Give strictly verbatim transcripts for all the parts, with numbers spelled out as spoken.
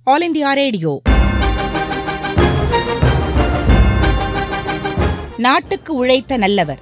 All India radio. நாட்டுக்கு உழைத்த நல்லவர்.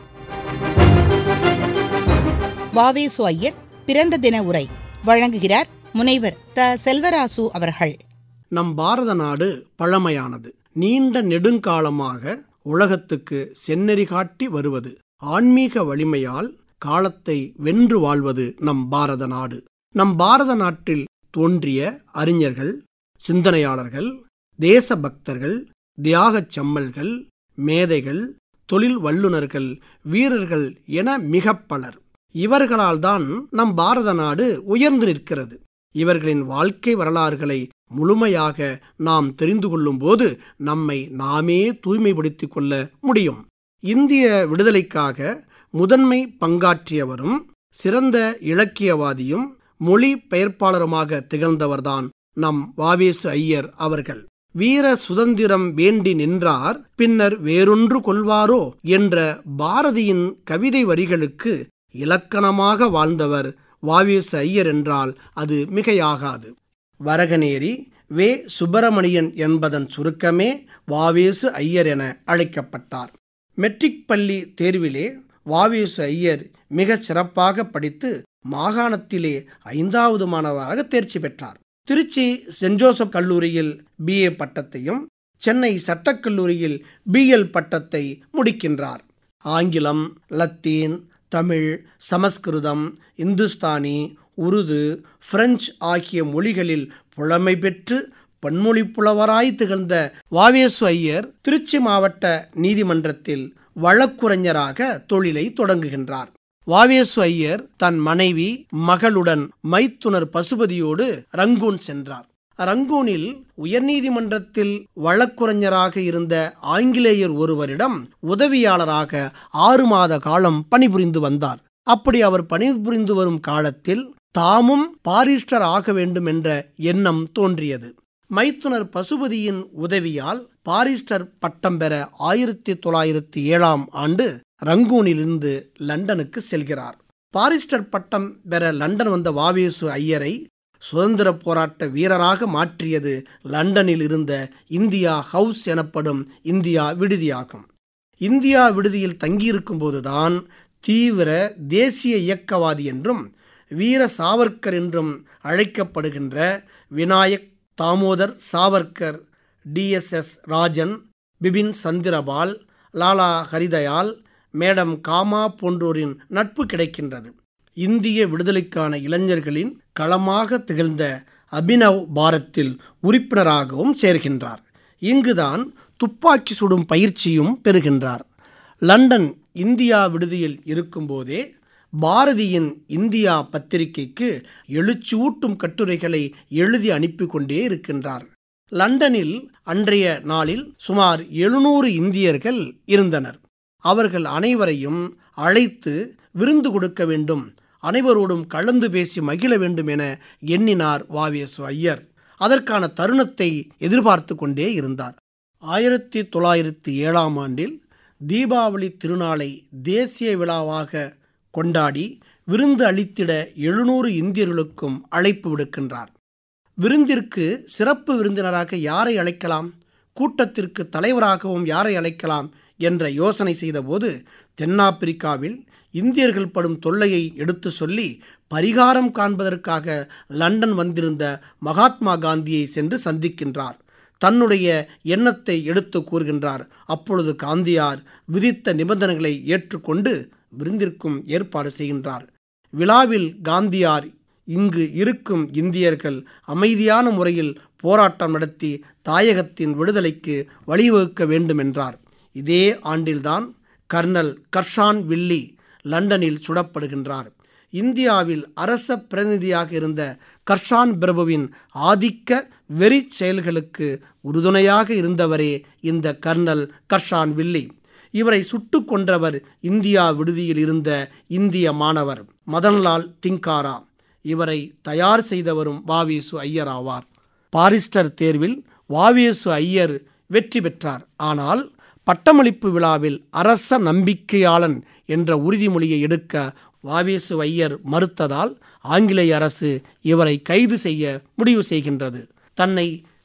வாவேசு ஐயர் பிறந்த தின உரை வழங்குகிறார் முனைவர் த. செல்வராசு அவர்கள். நம் பாரத நாடு பழமையானது. நீண்ட நெடுங்காலமாக உலகத்துக்கு செந்நெறி காட்டி வருவது. ஆன்மீக வலிமையால் காலத்தை வென்று வாழ்வது நம் பாரத நாடு. நம் பாரத நாட்டில் தோன்றிய அறிஞர்கள், சிந்தனையாளர்கள், தேசபக்தர்கள், தியாகச் செம்மல்கள், மேதைகள், தொழில் வல்லுநர்கள், வீரர்கள் என மிக பலர். இவர்களால் தான் நம் பாரத நாடு உயர்ந்து நிற்கிறது. இவர்களின் வாழ்க்கை வரலாறுகளை முழுமையாக நாம் தெரிந்து கொள்ளும் போது நம்மை நாமே தூய்மைப்படுத்திக் கொள்ள முடியும். இந்திய விடுதலைக்காக முதன்மை பங்காற்றியவரும் சிறந்த இலக்கியவாதியும் மொழி பெயர்ப்பாளருமாக திகழ்ந்தவர்தான் நம் வாவேசு ஐயர் அவர்கள். வீர சுதந்திரம் வேண்டி நின்றார் பின்னர் வேறொன்று கொள்வாரோ என்ற பாரதியின் கவிதை வரிகளுக்கு இலக்கணமாக வாழ்ந்தவர் வாவேசு ஐயர் என்றால் அது மிகையாகாது. வரகநேரி வே. சுப்பிரமணியன் என்பதன் சுருக்கமே வாவேசு ஐயர் என அழைக்கப்பட்டார். மெட்ரிக் பள்ளி தேர்விலே வாவேசு ஐயர் மிக சிறப்பாக படித்து மாகாணத்திலே ஐந்தாவது மாணவராக தேர்ச்சி பெற்றார். திருச்சி சென்ட் ஜோசப் கல்லூரியில் பி ஏ பட்டத்தையும் சென்னை சட்டக்கல்லூரியில் பி எல் பட்டத்தை முடிக்கின்றார். ஆங்கிலம், லத்தீன், தமிழ், சமஸ்கிருதம், இந்துஸ்தானி, உருது, பிரெஞ்சு ஆகிய மொழிகளில் புலமை பெற்று பன்மொழி புலவராய் திகழ்ந்த வாவேசு ஐயர் திருச்சி மாவட்ட நீதிமன்றத்தில் வழக்குரைஞராக தொழிலை தொடங்குகின்றார். வாவேசு ஐயர் தன் மனைவி மகளுடன் மைத்துனர் பசுபதியோடு ரங்கூன் சென்றார். ரங்கூனில் உயர்நீதிமன்றத்தில் வழக்குரைஞராக இருந்த ஆங்கிலேயர் ஒருவரிடம் உதவியாளராக ஆறு மாத காலம் பணிபுரிந்து வந்தார். அப்படி அவர் பணிபுரிந்து வரும் காலத்தில் தாமும் பாரிஸ்டர் ஆக வேண்டும் என்ற எண்ணம் தோன்றியது. மைத்துனர் பசுபதியின் உதவியால் பாரிஸ்டர் பட்டம் பெற ஆயிரத்தி தொள்ளாயிரத்தி ஏழாம் ஆண்டு ரங்கூனிலிருந்து லண்டனுக்கு செல்கிறார். பாரிஸ்டர் பட்டம் பெற லண்டன் வந்த வாவேசு ஐயரை சுதந்திர போராட்ட வீரராக மாற்றியது லண்டனில் இருந்த இந்தியா ஹவுஸ் எனப்படும் இந்தியா விடுதியாகும். இந்தியா விடுதியில் தங்கியிருக்கும் போதுதான் தீவிர தேசிய இயக்கவாதி என்றும் வீர சாவர்கர் என்றும் அழைக்கப்படுகின்ற Vinayak Damodar Savarkar, T S S Rajan, Bipin Chandrapal, Lala Hardayal, madam Cama போன்றோரின் நட்பு கிடைக்கின்றது. இந்திய விடுதலைக்கான இளைஞர்களின் களமாக திகழ்ந்த அபினவ் பாரத்தில் உறுப்பினராகவும் சேர்கின்றார். இங்குதான் துப்பாக்கி சுடும் பயிற்சியும் பெறுகின்றார். லண்டன் இந்தியா விடுதியில் இருக்கும்போதே பாரதியின் இந்தியா பத்திரிகைக்கு எழுச்சியூட்டும் கட்டுரைகளை எழுதி அனுப்பி கொண்டே இருக்கின்றார். லண்டனில் அன்றைய நாளில் சுமார் எழுநூறு இந்தியர்கள் இருந்தனர். அவர்கள் அனைவரையும் அழைத்து விருந்து கொடுக்க வேண்டும், அனைவரோடும் கலந்து பேசி மகிழ வேண்டும் என எண்ணினார் வாவேசு ஐயர். அதற்கான தருணத்தை எதிர்பார்த்து கொண்டே இருந்தார். ஆயிரத்தி தொள்ளாயிரத்தி ஏழாம் ஆண்டில் தீபாவளி திருநாளை தேசிய விழாவாக கொண்டாடி விருந்து அளித்திட எழுநூறு இந்தியர்களுக்கும் அழைப்பு விடுக்கின்றார். விருந்திற்கு சிறப்பு விருந்தினராக யாரை அழைக்கலாம், கூட்டத்திற்கு தலைவராகவும் யாரை அழைக்கலாம் என்ற யோசனை செய்தபோது தென்னாப்பிரிக்காவில் இந்தியர்கள் படும் தொல்லையை எடுத்து சொல்லி பரிகாரம் காண்பதற்காக லண்டன் வந்திருந்த மகாத்மா காந்தியை சென்று சந்திக்கின்றார். தன்னுடைய எண்ணத்தை எடுத்து கூறுகின்றார். அப்பொழுது காந்தியார் விதித்த நிபந்தனைகளை ஏற்றுக்கொண்டு விருந்திற்கும் ஏற்பாடு செய்கின்றார். விழாவில் காந்தியார் இங்கு இருக்கும் இந்தியர்கள் அமைதியான முறையில் போராட்டம் நடத்தி தாயகத்தின் விடுதலைக்கு வழிவகுக்க வேண்டும் என்றார். இதே ஆண்டில்தான் கர்னல் கர்ஷான் வில்லி லண்டனில் சுடப்படுகின்றார். இந்தியாவில் அரச பிரதிநிதியாக இருந்த கர்ஷான் பிரபுவின் ஆதிக்க வெறி செயல்களுக்கு உறுதுணையாக இருந்தவரே இந்த கர்னல் கர்ஷான் வில்லி. இவரை சுட்டு கொன்றவர் இந்தியா விடுதியில் இருந்த இந்திய மாணவர் மதன்லால் திங்காரா. இவரை தயார் செய்தவரும் வாவேசு ஐயர் ஆவார். பாரிஸ்டர் தேர்வில் வாவேசு ஐயர் வெற்றி பெற்றார். ஆனால் பட்டமளிப்பு விழாவில் அரச நம்பிக்கையாளன் என்ற உறுதிமொழியை எடுக்க வாவேசு ஐயர் மறுத்ததால் ஆங்கிலேய அரசு இவரை கைது செய்ய முடிவு செய்கின்றது. தன்னை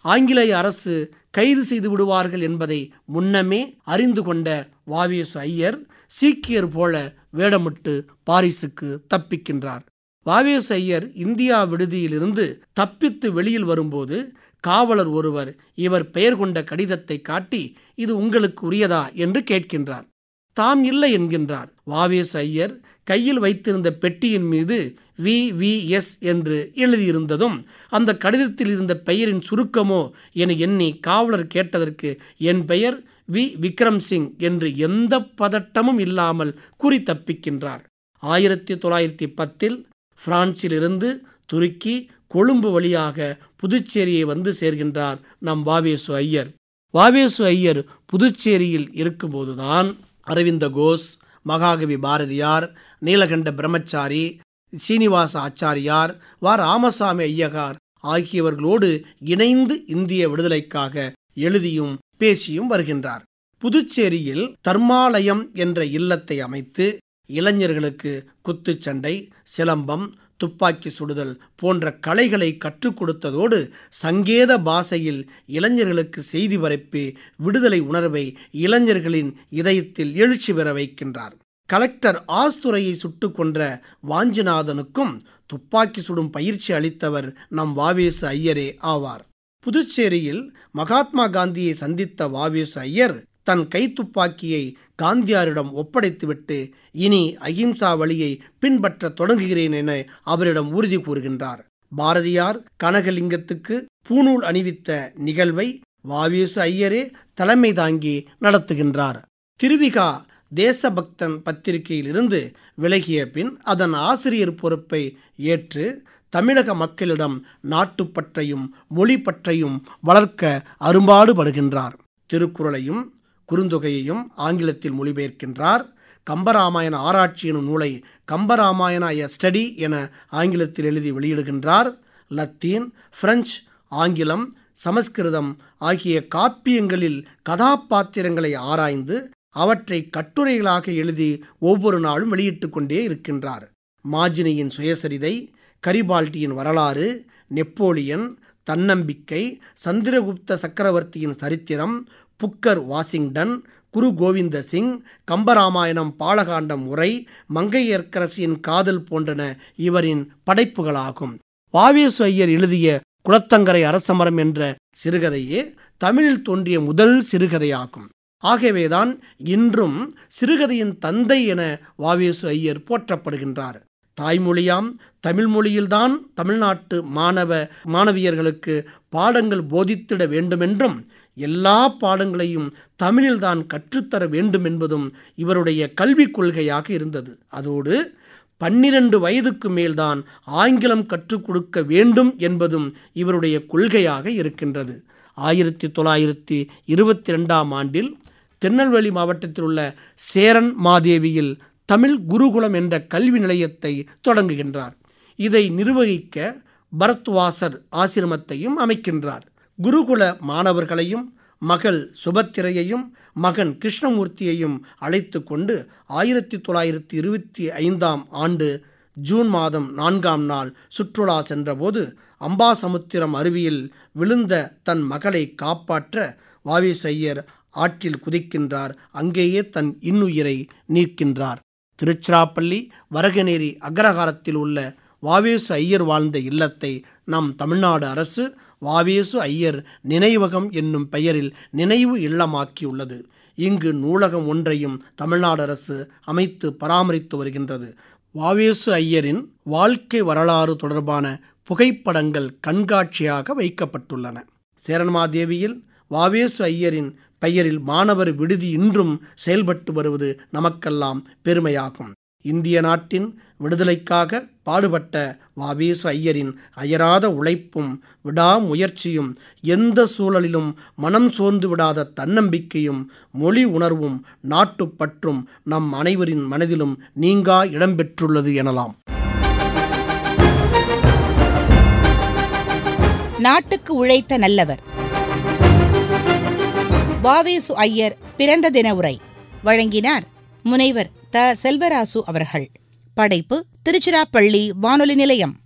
ஆங்கிலேய அரசு கைது செய்து விடுவார்கள் என்பதை முன்னமே அறிந்து கொண்ட வாவேசு ஐயர் சீக்கியர் போல வேடமிட்டு பாரிஸுக்கு தப்பிக்கின்றார். வாவேசு ஐயர் இந்தியா விடுதியிலிருந்து தப்பித்து வெளியில் வரும்போது காவலர் ஒருவர் இவர் பெயர் கொண்ட கடிதத்தை காட்டி, இது உங்களுக்கு உரியதா என்று கேட்கின்றார். தாம் இல்லை என்கின்றார். வாவேசு ஐயர் கையில் வைத்திருந்த பெட்டியின் மீது வி வி எஸ் என்று எழுதியிருந்ததும் அந்த கடிதத்தில் இருந்த பெயரின் சுருக்கமோ என எண்ணி காவலர் கேட்டதற்கு என் பெயர் வி விக்ரம் சிங் என்று எந்த பதட்டமும் இல்லாமல் கூறி தப்பிக்கின்றார். ஆயிரத்தி தொள்ளாயிரத்தி பத்தில் பிரான்சிலிருந்து துருக்கி கொழும்பு வழியாக புதுச்சேரியை வந்து சேர்கின்றார் நம் வாவேசு ஐயர். வாவேசு ஐயர் புதுச்சேரியில் இருக்கும்போதுதான் அரவிந்த கோஷ், மகாகவி பாரதியார், நீலகண்ட பிரம்மச்சாரி, சீனிவாச ஆச்சாரியார், வ ராமசாமி ஐயகார் ஆகியவர்களோடு இணைந்து இந்திய விடுதலைக்காக எழுதியும் பேசியும் வருகின்றார். புதுச்சேரியில் தர்மாலயம் என்ற இல்லத்தை அமைத்து இளைஞர்களுக்கு குத்துச்சண்டை, சிலம்பம், துப்பாக்கி சுடுதல் போன்ற கலைகளை கற்றுக் கொடுத்ததோடு சங்கேத பாஷையில் இளைஞர்களுக்கு செய்தி பரப்பி விடுதலை உணர்வை இளைஞர்களின் இதயத்தில் எழுச்சி பெற வைக்கின்றார். கலெக்டர் ஆஸ்துரையை சுட்டு கொன்ற வாஞ்சிநாதனுக்கும் துப்பாக்கி சுடும் பயிற்சி அளித்தவர் நம் வாவேசு ஐயரே ஆவார். புதுச்சேரியில் மகாத்மா காந்தியை சந்தித்த வாவேசு ஐயர் தன் கைத்துப்பாக்கியை காந்தியாரிடம் ஒப்படைத்துவிட்டு இனி அகிம்சா வழியை பின்பற்ற தொடங்குகிறேன் என அவரிடம் உறுதி கூறுகின்றார். பாரதியார் கனகலிங்கத்துக்கு பூணூல் அணிவித்த நிகழ்வை வாவேசு ஐயரே தலைமை தாங்கி நடத்துகின்றார். திருவிகா தேசபக்தன் பத்திரிகையிலிருந்து விலகிய பின் அதன் ஆசிரியர் பொறுப்பை ஏற்று தமிழக மக்களிடம் நாட்டுப்பற்றையும் மொழிப்பற்றையும் வளர்க்க அரும்பாடுபடுகின்றார். திருக்குறளையும் குறுந்தொகையையும் ஆங்கிலத்தில் மொழிபெயர்க்கின்றார். கம்பராமாயண ஆராய்ச்சி எனும் நூலை கம்பராமாயண எ ஸ்டடி என ஆங்கிலத்தில் எழுதி வெளியிடுகின்றார். லத்தீன், பிரெஞ்சு, ஆங்கிலம், சமஸ்கிருதம் ஆகிய காப்பியங்களில் கதாபாத்திரங்களை ஆராய்ந்து அவற்றை கட்டுரைகளாக எழுதி ஒவ்வொரு நாளும் வெளியிட்டு கொண்டே இருக்கின்றார். மாஜினியின் சுயசரிதை, கரிபால்டியின் வரலாறு, நெப்போலியன், தன்னம்பிக்கை, சந்திரகுப்த சக்கரவர்த்தியின் சரித்திரம், புக்கர் வாஷிங்டன், குரு கோவிந்த சிங், கம்பராமாயணம், பாலகாண்டம் உரை, மங்கையர்க்கரசியின் காதல் போன்றன இவரின் படைப்புகளாகும். வாவேசு ஐயர் எழுதிய குளத்தங்கரை அரசமரம் என்ற சிறுகதையே தமிழில் தோன்றிய முதல் சிறுகதையாகும். ஆகவேதான் இன்றும் சிறுகதையின் தந்தை என வாவேசு ஐயர் போற்றப்படுகின்றார். தாய்மொழியாம் தமிழ் மொழியில்தான் தமிழ்நாட்டு மாணவ மாணவியர்களுக்கு பாடங்கள் போதித்திட வேண்டுமென்றும் எல்லா பாடங்களையும் தமிழில்தான் கற்றுத்தர வேண்டும் என்பதும் இவருடைய கல்விக் கொள்கையாக இருந்தது. அதோடு பன்னிரண்டு வயதுக்கு மேல்தான் ஆங்கிலம் கற்றுக் கொடுக்க வேண்டும் என்பதும் இவருடைய கொள்கையாக இருக்கின்றது. ஆயிரத்தி தொள்ளாயிரத்தி இருபத்தி ரெண்டாம் ஆண்டில் திருநெல்வேலி மாவட்டத்தில் உள்ள சேரன் மாதேவியில் தமிழ் குருகுலம் என்ற கல்வி நிலையத்தை தொடங்குகின்றார். இதை நிர்வகிக்க பரத்வாசர் ஆசிரமத்தையும் அமைக்கின்றார். குருகுல மாணவர்களையும் மகள் சுபத்திரையையும் மகன் கிருஷ்ணமூர்த்தியையும் அழைத்து கொண்டு ஆயிரத்தி தொள்ளாயிரத்தி இருபத்தி ஐந்தாம் ஆண்டு ஜூன் மாதம் நான்காம் நாள் சுற்றுலா சென்றபோது அம்பாசமுத்திரம் அருவியில் விழுந்த தன் மகளை காப்பாற்ற வாவேசு ஐயர் ஆற்றில் குதிக்கின்றார். அங்கேயே தன் இன்னுயிரை நீக்கின்றார். திருச்சிராப்பள்ளி வரகநேரி அக்ரஹாரத்தில் உள்ள வாவேசு ஐயர் வாழ்ந்த இல்லத்தை நம் தமிழ்நாடு அரசு வாவேசு ஐயர் நினைவகம் என்னும் பெயரில் நினைவு இல்லமாக்கியுள்ளது. இங்கு நூலகம் ஒன்றையும் தமிழ்நாடு அரசு அமைத்து பராமரித்து வருகின்றது. வாவேசு ஐயரின் வாழ்க்கை வரலாறு தொடர்பான புகைப்படங்கள் கண்காட்சியாக வைக்கப்பட்டுள்ளன. சேரன்மாதேவியில் வாவேசு ஐயரின் பெயரில் மாணவர் விடுதி இன்றும் செயல்பட்டு வருவது நமக்கெல்லாம் பெருமையாகும். இந்திய நாட்டின் விடுதலைக்காக பாடுபட்ட வாவேசு ஐயரின் அயராத உழைப்பும் விடாமுயற்சியும் எந்த சூழலிலும் மனம் சோர்ந்து விடாத தன்னம்பிக்கையும் மொழி உணர்வும் நாட்டுப்பற்றும் நம் அனைவரின் மனதிலும் நீங்கா இடம்பெற்றுள்ளது எனலாம். நாட்டுக்கு உழைத்த நல்லவர். வாவேசு ஐயர் பிறந்த தின உரை வழங்கினார் முனைவர் த செல்வராசு அவர்கள். படைப்பு திருச்சிராப்பள்ளி வானொலி நிலையம்.